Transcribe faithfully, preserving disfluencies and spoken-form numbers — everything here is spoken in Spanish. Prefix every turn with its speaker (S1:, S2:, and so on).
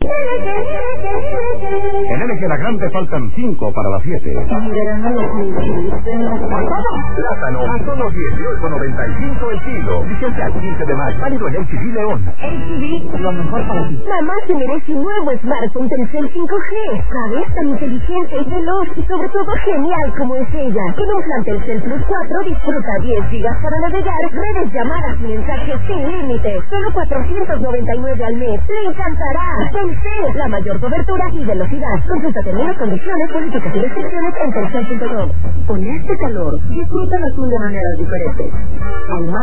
S1: En L G La Grande faltan cinco para las siete. Plátano a solo dieciocho noventa y cinco el kilo. Vigente al quince de mayo. Válido en H D León.
S2: H D, lo mejor para ti.
S3: Mamá se merece un nuevo smartphone Telcel cinco G. ¿Sabes? Tan inteligente, veloz y sobre todo genial como es ella. Con un plan Telcel Plus cuatro disfruta diez gigas para navegar, redes, llamadas y mensajes sin límites. Solo cuatrocientos noventa y nueve al mes. ¡Le encantará! Telcel, la mayor cobertura y velocidad. Consulta términos, condiciones, políticas y restricciones en telcel punto com.
S2: Con este calor, disfruta las de maneras diferentes.